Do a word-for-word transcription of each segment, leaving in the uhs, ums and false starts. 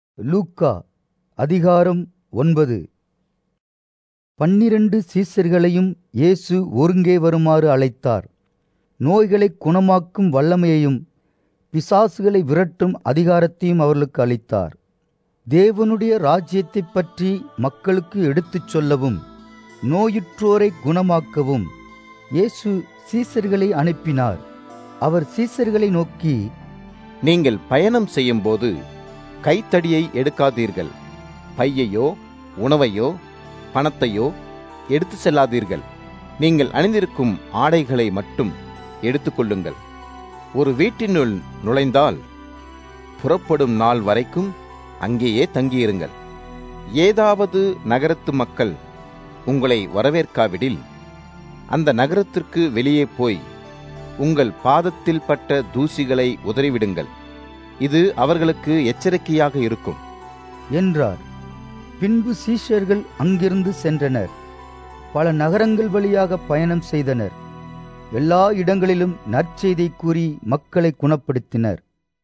லூக்கா அதிகாரம் ஒன்பது. பன்னிரண்டு சீசர்களையும் இயேசு ஒருங்கே வருமாறு அழைத்தார். நோய்களை குணமாக்கும் வல்லமையையும் பிசாசுகளை விரட்டும் அதிகாரத்தையும் அவர்களுக்கு அளித்தார். தேவனுடைய ராஜ்யத்தைப் பற்றி மக்களுக்கு எடுத்துச் சொல்லவும் நோயுற்றோரை குணமாக்கவும் இயேசு சீசர்களை அனுப்பினார். அவர் சீசர்களை நோக்கி, நீங்கள் பயணம் செய்யும்போது கைத்தடியை எடுக்காதீர்கள். பையையோ உணவையோ பணத்தையோ எடுத்து செல்லாதீர்கள். நீங்கள் அணிந்திருக்கும் ஆடைகளை மட்டும் எடுத்துக்கொள்ளுங்கள். ஒரு வீட்டினுள் நுழைந்தால் புறப்படும் நாள் வரைக்கும் அங்கேயே தங்கியிருங்கள். ஏதாவது நகரத்து மக்கள் உங்களை வரவேற்காவிடில் அந்த நகரத்திற்கு வெளியே போய் உங்கள் பாதத்தில் பட்ட தூசிகளை உதறிவிடுங்கள். இது அவர்களுக்கு எச்சரிக்கையாக இருக்கும் என்றார். பின்பு சீஷர்கள் அங்கிருந்து சென்றனர். பல நகரங்கள் வழியாக பயணம் செய்தனர். எல்லா இடங்களிலும் நற்செய்தி கூறி மக்களை குணப்படுத்தினர்.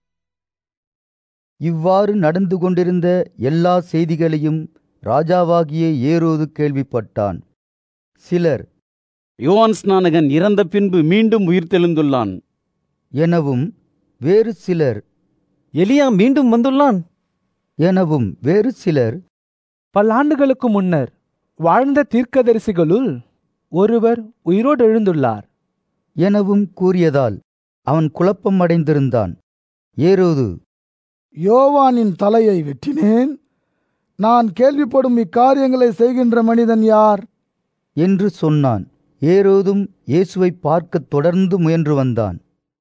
இவ்வாறு நடந்து கொண்டிருந்த எல்லா செய்திகளையும் ராஜாவாகிய ஏரோது கேள்விப்பட்டான். சிலர், யோவான் ஸ்நானகன் இறந்த பின்பு மீண்டும் உயிர்த்தெழுந்துள்ளான் எனவும், வேறு சிலர், எலியா மீண்டும் வந்துள்ளான் எனவும், வேறு சிலர், பல்லாண்டுகளுக்கு முன்னர் வாழ்ந்த தீர்க்கதரிசிகளுள் ஒருவர் உயிரோடு எழுந்துள்ளார் எனவும் கூறியதால் அவன் குழப்பம் அடைந்திருந்தான். ஏரோது, யோவானின் தலையை வெட்டினேன். நான் கேள்விப்படும் இக்காரியங்களை செய்கின்ற மனிதன் யார் என்று சொன்னான். ஏரோதும் இயேசுவை பார்க்க தொடர்ந்து முயன்று வந்தான்.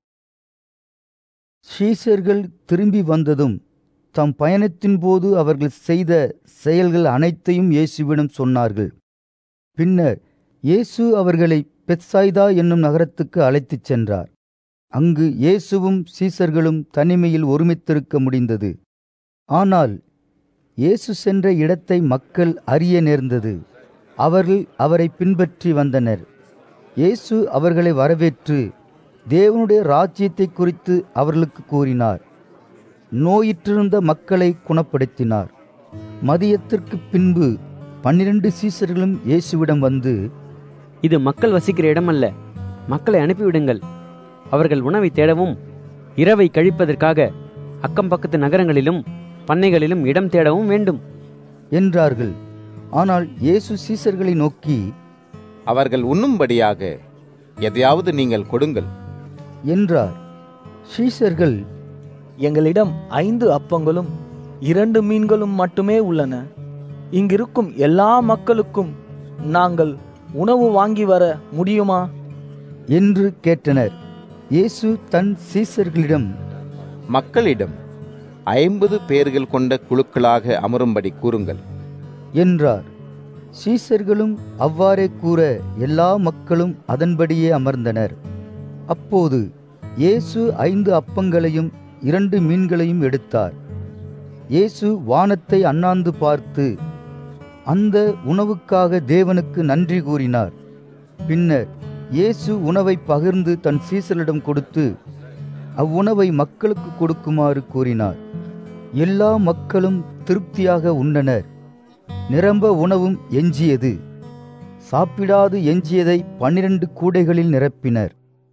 சீஷர்கள் திரும்பி வந்ததும் தம் பயணத்தின் போது அவர்கள் செய்த செயல்கள் அனைத்தையும் இயேசுவிடம் சொன்னார்கள். பின்னர் இயேசு அவர்களை பெத்சாய்தா என்னும் நகரத்துக்கு அழைத்துச் சென்றார். அங்கு இயேசுவும் சீஷர்களும் தனிமையில் ஒருமித்திருக்க முடிந்தது. ஆனால் இயேசு சென்ற இடத்தை மக்கள் அறிய நேர்ந்தது. அவர்கள் அவரை பின்பற்றி வந்தனர். இயேசு அவர்களை வரவேற்று தேவனுடைய ராஜ்யத்தை குறித்து அவர்களுக்கு கூறினார். நோயிற்றிருந்த மக்களை குணப்படுத்தினார். மதியத்திற்கு பின்பு பன்னிரண்டு சீஷர்களும் இயேசுவிடம் வந்து, இது மக்கள் வசிக்கிற இடமல்ல, மக்களை அனுப்பிவிடுங்கள். அவர்கள் உணவை தேடவும் இரவை கழிப்பதற்காக அக்கம் பக்கத்து நகரங்களிலும் பண்ணைகளிலும் இடம் தேடவும் வேண்டும் என்றார்கள். ஆனால் இயேசு சீஷர்களை நோக்கி, அவர்கள் உண்ணும்படியாக எதையாவது நீங்கள் கொடுங்கள் என்றார். சீஷர்கள், எங்களிடம் ஐந்து அப்பங்களும் இரண்டு மீன்களும் மட்டுமே உள்ளன. இங்கிருக்கும் எல்லா மக்களுக்கும் நாங்கள் உணவு வாங்கி வர முடியுமா என்று கேட்டனர். இயேசு தன் சீஷர்களிடம், மக்களிடம் ஐம்பது பேர்கள் கொண்ட குழுக்களாக அமரும்படி கூறுங்கள் என்றார். சீஷர்களும் அவ்வாறே கூற எல்லா மக்களும் அதன்படியே அமர்ந்தனர். அப்போது இயேசு ஐந்து அப்பங்களையும் இரண்டு மீன்களையும் எடுத்தார். இயேசு வானத்தை அண்ணாந்து பார்த்து அந்த உணவுக்காக தேவனுக்கு நன்றி கூறினார். பின்னர் இயேசு உணவை பகிர்ந்து தன் சீஷரிடம் கொடுத்து அவ்வுணவை மக்களுக்கு கொடுக்குமாறு கூறினார். எல்லா மக்களும் திருப்தியாக உண்டனர். நிரம்ப உணவும் எஞ்சியது. சாப்பிடாது எஞ்சியதை பன்னிரண்டு கூடைகளில் நிரப்பினர்.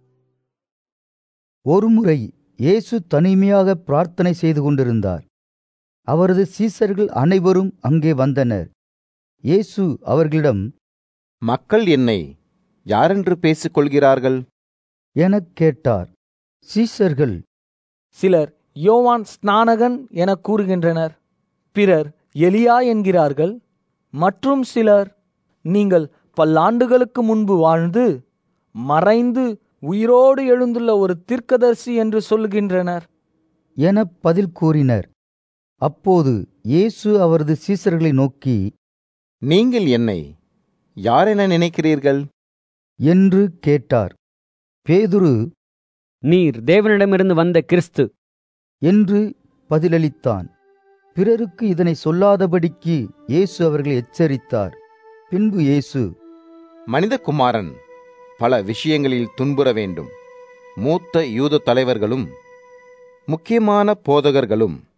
ஒருமுறை இயேசு தனிமையாக பிரார்த்தனை செய்து கொண்டிருந்தார். அவரது சீஷர்கள் அனைவரும் அங்கே வந்தனர். இயேசு அவர்களிடம், மக்கள் என்னை யாரென்று பேசிக் கொள்கிறார்கள் எனக் கேட்டார். சீஷர்கள், சிலர் யோவான் ஸ்நானகன் என கூறுகின்றனர், பிறர் எலியா என்கிறார்கள், மற்றும் சிலர் நீங்கள் பல்லாண்டுகளுக்கு முன்பு வாழ்ந்து மறைந்து உயிரோடு எழுந்துள்ள ஒரு தீர்க்கதரிசி என்று சொல்லுகின்றனர் என பதில் கூறினர். அப்போது இயேசு அவரது சீஷர்களை நோக்கி, நீங்கள் என்னை யாரென நினைக்கிறீர்கள் என்று கேட்டார். பேதுரு, நீர் தேவனிடமிருந்து வந்த கிறிஸ்து என்று பதிலளித்தான். பிறருக்கு இதனை சொல்லாதபடிக்கு இயேசு அவர்களை எச்சரித்தார். பின்பு இயேசு, மனிதகுமாரன் பல விஷயங்களில் துன்புற வேண்டும். மூத்த யூத தலைவர்களும் முக்கியமான போதகர்களும்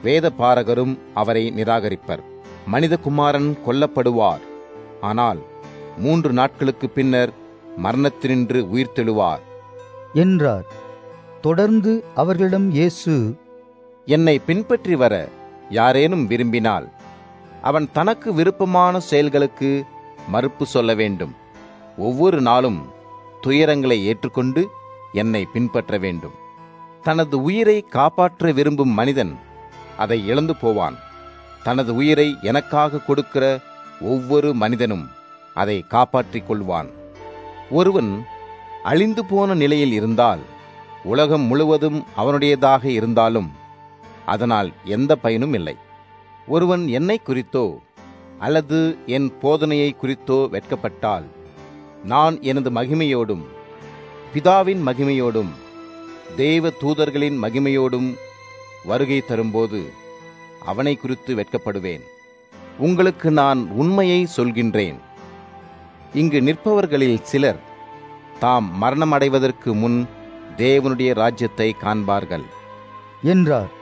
வேத பாரகரும் அவரை நிராகரிப்பர். மனிதகுமாரன் கொல்லப்படுவார், ஆனால் மூன்று நாட்களுக்கு பின்னர் மரணத்தினின்று உயிர்த்தெழுவார் என்றார். தொடர்ந்து அவர்களிடம் இயேசு, என்னை பின்பற்றி வர யாரேனும் விரும்பினால் அவன் தனக்கு விருப்பமான செயல்களுக்கு மறுப்பு சொல்ல வேண்டும். ஒவ்வொரு நாளும் துயரங்களை ஏற்றுக்கொண்டு என்னை பின்பற்ற வேண்டும். தனது உயிரை காப்பாற்ற விரும்பும் மனிதன் அதை இழந்து போவான். தனது உயிரை எனக்காக கொடுக்கிற ஒவ்வொரு மனிதனும் அதை காப்பாற்றிக் கொள்வான். ஒருவன் அழிந்து போன நிலையில் இருந்தால், உலகம் முழுவதும் அவனுடையதாக இருந்தாலும் அதனால் எந்த பயனும் இல்லை. ஒருவன் என்னை குறித்தோ அல்லது என் போதனையை குறித்தோ வெட்கப்பட்டால், நான் எனது மகிமையோடும் பிதாவின் மகிமையோடும் தேவ தூதர்களின் மகிமையோடும் வருகை தரும்போது அவனை குறித்து வெட்கப்படுவேன். உங்களுக்கு நான் உண்மையை சொல்கின்றேன், இங்கு நிற்பவர்களில் சிலர் தாம் மரணமடைவதற்கு முன் தேவனுடைய ராஜ்யத்தை காண்பார்கள் என்றார்.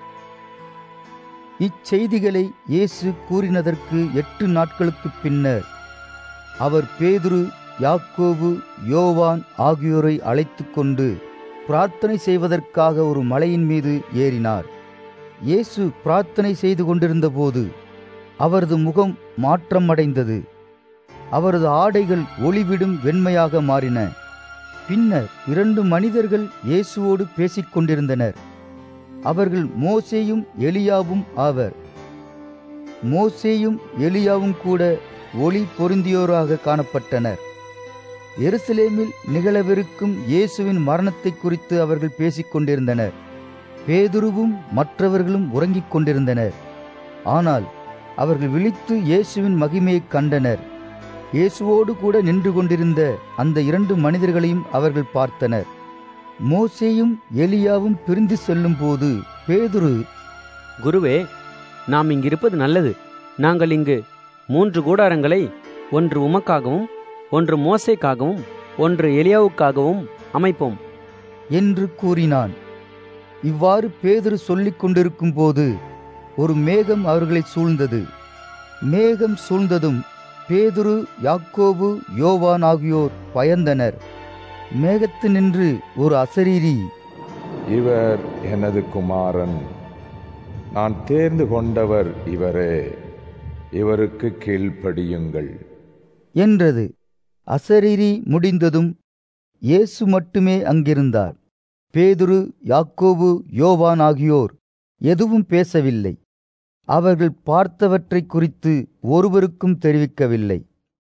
இச்செய்திகளை இயேசு கூறினதற்கு எட்டு நாட்களுக்குப் பின்னர் அவர் பேதுரு, யாக்கோபு, யோவான் ஆகியோரை அழைத்து கொண்டு பிரார்த்தனை செய்வதற்காக ஒரு மலையின் மீது ஏறினார். இயேசு பிரார்த்தனை செய்து கொண்டிருந்தபோது அவரது முகம் மாற்றம் அடைந்தது. அவரது ஆடைகள் ஒளிவிடும் வெண்மையாக மாறின. பின்னர் இரண்டு மனிதர்கள் இயேசுவோடு பேசிக் கொண்டிருந்தனர். அவர்கள் மோசேயும் எலியாவும் ஆவர். மோசேயும் எலியாவும் கூட ஒளி பொருந்தியோராக காணப்பட்டனர். எருசலேமில் நிகழவிருக்கும் இயேசுவின் மரணத்தை குறித்து அவர்கள் பேசிக் கொண்டிருந்தனர். பேதுருவும் மற்றவர்களும் உறங்கிக் கொண்டிருந்தனர். ஆனால் அவர்கள் விழித்து இயேசுவின் மகிமையைக் கண்டனர். இயேசுவோடு கூட நின்று கொண்டிருந்த அந்த இரண்டு மனிதர்களையும் அவர்கள் பார்த்தனர். மோசேயும் எலியாவும் பிரிந்து செல்லும் போது பேதுரு, குருவே, நாம் இங்கிருப்பது நல்லது. நாங்கள் இங்கு மூன்று கூடாரங்களை, ஒன்று உமக்காகவும், ஒன்று மோசேக்காகவும், ஒன்று எலியாவுக்காகவும் அமைப்போம் என்று கூறினான். இவ்வாறு பேதுரு சொல்லிக் கொண்டிருக்கும் போது ஒரு மேகம் அவர்களை சூழ்ந்தது. மேகம் சூழ்ந்ததும் பேதுரு, யாக்கோபு, யோவான் ஆகியோர் பயந்தனர். மேகத்தினின்று ஒரு அசரீரி, இவர் எனது குமாரன், நான் தேர்ந்து கொண்டவர் இவரே, இவருக்கு கீழ்ப்படியுங்கள் என்றது. அசரீரி முடிந்ததும் இயேசு மட்டுமே அங்கிருந்தார். பேதுரு, யாக்கோபு, யோவான் ஆகியோர் எதுவும் பேசவில்லை. அவர்கள் பார்த்தவற்றை குறித்து ஒருவருக்கும் தெரிவிக்கவில்லை.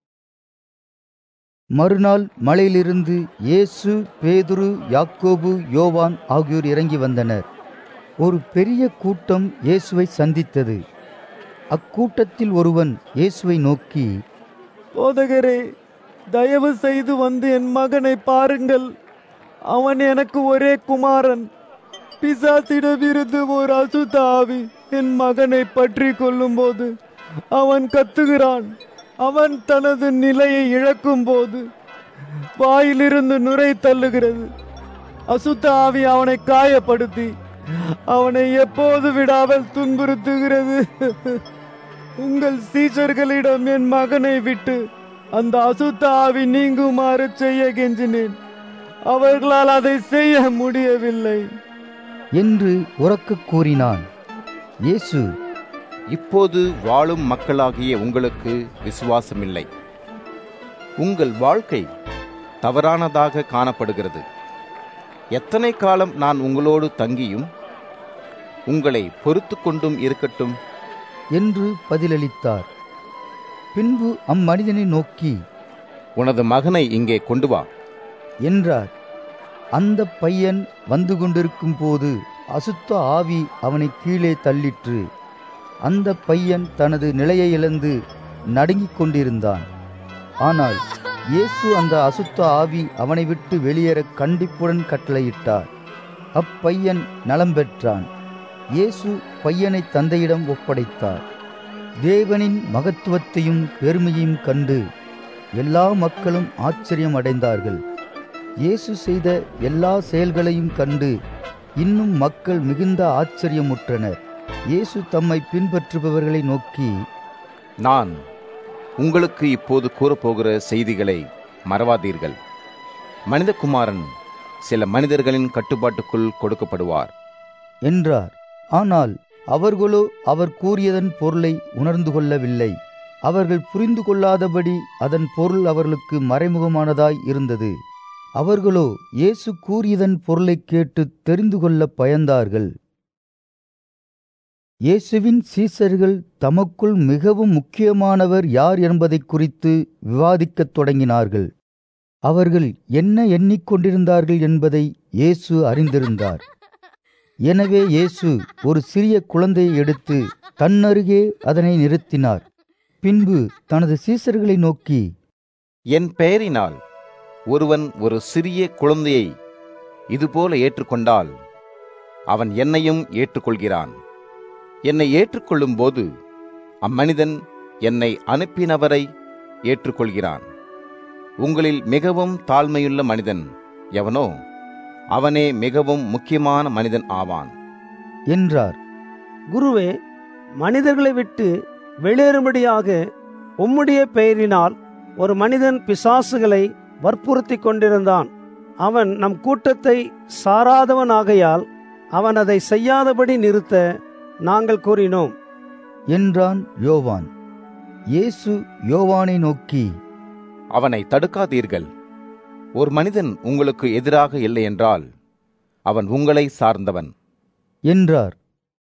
மறுநாள் மலையிலிருந்து இயேசு, பேதுரு, யாக்கோபு, யோவான் ஆகியோர் இறங்கி வந்தனர். ஒரு பெரிய கூட்டம் இயேசுவை சந்தித்தது. அக்கூட்டத்தில் ஒருவன் இயேசுவை நோக்கி, போதகரே, தயவு செய்து வந்து என் மகனை பாருங்கள். அவன் எனக்கு ஒரே குமாரன். பிசாசிடமிருந்து ஒரு அசுத்த ஆவி என் மகனை பற்றி கொள்ளும் போது அவன் கத்துகிறான். அவன் தனது நிலையை இழக்கும் போது வாயிலிருந்து நுரை தள்ளுகிறது. அசுத்த ஆவி அவனை காயப்படுத்தி அவனை எப்போது விடாமல் துன்புறுத்துகிறது. உங்கள் சீஷர்களிடம் என் மகனை விட்டு அந்த அசுத்த ஆவி நீங்குமாறு செய்ய கெஞ்சினேன். அவர்களால் அதை செய்ய முடியவில்லை என்று உரக்க கூறினான். இயேசு, இப்போது வாழும் மக்களாகிய உங்களுக்கு விசுவாசமில்லை. உங்கள் வாழ்க்கை தவறானதாக காணப்படுகிறது. எத்தனை காலம் நான் உங்களோடு தங்கியும் உங்களை பொறுத்து கொண்டும் இருக்கட்டும் என்று பதிலளித்தார். பின்பு அம்மனிதனை நோக்கி, உனது மகனை இங்கே கொண்டு வா என்றார். அந்த பையன் வந்து கொண்டிருக்கும் போது அசுத்த ஆவி அவனை கீழே தள்ளிற்று. அந்த பையன் தனது நிலையை இழந்து நடுங்கிக் கொண்டிருந்தான். ஆனால் இயேசு அந்த அசுத்த ஆவி அவனை விட்டு வெளியேற கண்டிப்புடன் கட்டளையிட்டார். அப்பையன் நலம் பெற்றான். இயேசு பையனை தந்தையிடம் ஒப்படைத்தார். தேவனின் மகத்துவத்தையும் பெருமையையும் கண்டு எல்லா மக்களும் ஆச்சரியம் அடைந்தார்கள். இயேசு செய்த எல்லா செயல்களையும் கண்டு இன்னும் மக்கள் மிகுந்த ஆச்சரியமுற்றனர். இயேசு தம்மை பின்பற்றுபவர்களை நோக்கி, நான் உங்களுக்கு இப்போது கூறப்போகிற செய்திகளை மறவாதீர்கள். மனிதகுமாரன் சில மனிதர்களின் கட்டுப்பாட்டுக்குள் கொடுக்கப்படுவார் என்றார். ஆனால் அவர்களோ அவர் கூறியதன் பொருளை உணர்ந்து கொள்ளவில்லை. அவர்கள் புரிந்து கொள்ளாதபடி அதன் பொருள் அவர்களுக்கு மறைமுகமானதாய் இருந்தது. அவர்களோ இயேசு கூறியதன் பொருளை கேட்டு தெரிந்து கொள்ள பயந்தார்கள். இயேசுவின் சீசர்கள் தமக்குள் மிகவும் முக்கியமானவர் யார் என்பதை குறித்து விவாதிக்கத் தொடங்கினார்கள். அவர்கள் என்ன எண்ணிக்கொண்டிருந்தார்கள் என்பதை இயேசு அறிந்திருந்தார். எனவே இயேசு ஒரு சிறிய குழந்தையை எடுத்து தன்னருகே அதனை நிறுத்தினார். பின்பு தனது சீசர்களை நோக்கி, என் பெயரினால் ஒருவன் ஒரு சிறிய குழந்தையை இதுபோல ஏற்றுக்கொண்டால் அவன் என்னையும் ஏற்றுக்கொள்கிறான். என்னை ஏற்றுக்கொள்ளும் போது அம்மனிதன் என்னை அனுப்பினவரை ஏற்றுக்கொள்கிறான். உங்களில் மிகவும் தாழ்மையுள்ள மனிதன் எவனோ அவனே மிகவும் முக்கியமான மனிதன் ஆவான் என்றார். குருவே, மனிதர்களை விட்டு வெளியேறும்படியாக உம்முடைய பெயரினால் ஒரு மனிதன் பிசாசுகளை வற்புறுத்தி கொண்டிருந்தான். அவன் நம் கூட்டத்தை சாராதவனாகையால் அவன் அதை செய்யாதபடி நிறுத்த நாங்கள் கூறினோம் என்றான் யோவான். இயேசு யோவானை நோக்கி, அவனை தடுக்காதீர்கள். ஒரு மனிதன் உங்களுக்கு எதிராக இல்லை என்றால் அவன் உங்களை சார்ந்தவன் என்றார்.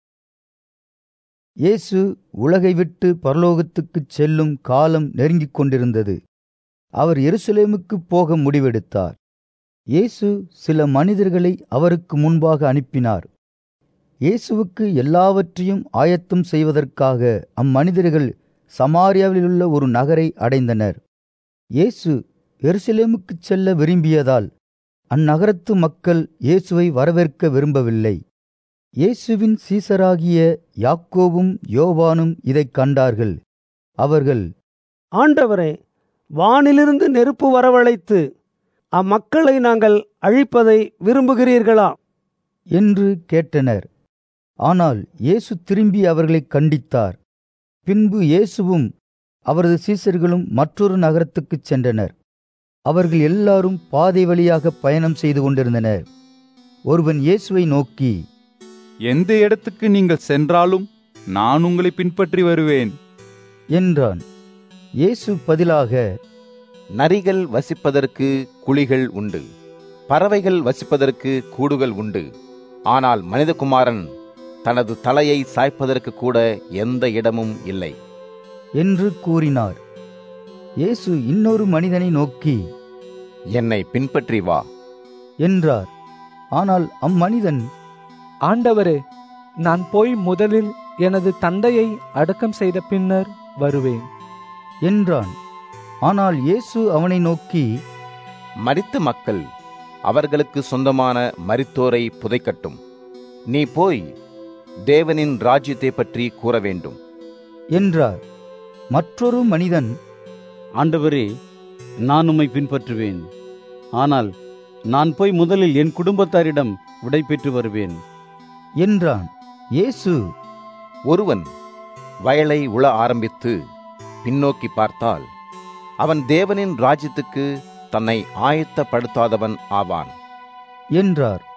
இயேசு உலகை விட்டு பரலோகத்துக்குச் செல்லும் காலம் நெருங்கிக் கொண்டிருந்தது. அவர் எருசலேமுக்கு போக முடிவெடுத்தார். இயேசு சில மனிதர்களை அவருக்கு முன்பாக அனுப்பினார். இயேசுவுக்கு எல்லாவற்றையும் ஆயத்தம் செய்வதற்காக அம்மனிதர்கள் சமாரியாவிலுள்ள ஒரு நகரை அடைந்தனர். இயேசு எருசலேமுக்குச் செல்ல விரும்பியதால் அந்நகரத்து மக்கள் இயேசுவை வரவேற்க விரும்பவில்லை. இயேசுவின் சீசராகிய யாக்கோபும் யோவானும் இதைக் கண்டார்கள். அவர்கள், ஆண்டவரே, வானிலிருந்து நெருப்பு வரவழைத்து அம்மக்களை நாங்கள் அழிப்பதை விரும்புகிறீர்களா என்று கேட்டனர். ஆனால் இயேசு திரும்பி அவர்களை கண்டித்தார். பின்பு இயேசுவும் அவரது சீசர்களும் மற்றொரு நகரத்துக்குச் சென்றனர். அவர்கள் எல்லாரும் பாதை வழியாக பயணம் செய்து கொண்டிருந்தனர். ஒருவன் இயேசுவை நோக்கி, எந்த இடத்துக்கு நீங்கள் சென்றாலும் நான் உங்களை பின்பற்றி வருவேன் என்றான். இயேசு பதிலாக, நரிகள் வசிப்பதற்கு குழிகள் உண்டு, பறவைகள் வசிப்பதற்கு கூடுகள் உண்டு, ஆனால் மனிதகுமாரன் தனது தலையை சாய்ப்பதற்கு கூட எந்த இடமும் இல்லை என்று கூறினார். இயேசு இன்னொரு மனிதனை நோக்கி, என்னை பின்பற்றி வா என்றார். ஆனால் அம்மனிதன், ஆண்டவரே, நான் போய் முதலில் எனது தந்தையை அடக்கம் செய்த பின்னர் வருவேன் என்றான். ஆனால் இயேசு அவனை நோக்கி, மரித்த மக்கள் அவர்களுக்கு சொந்தமான மரித்தோரை புதைக்கட்டும். நீ போய் தேவனின் ராஜ்யத்தை பற்றி கூற வேண்டும் என்றார். மற்றொரு மனிதன், ஆண்டவரே, நான் உம்மை பின்பற்றுவேன். ஆனால் நான் போய் முதலில் என் குடும்பத்தாரிடம் விடை பெற்று வருவேன் என்றான். இயேசு, ஒருவன் வயலை உழ ஆரம்பித்து பின்னோக்கி பார்த்தால் அவன் தேவனின் ராஜ்யத்துக்கு தன்னை ஆயத்தப்படுத்தாதவன் ஆவான் என்றார்.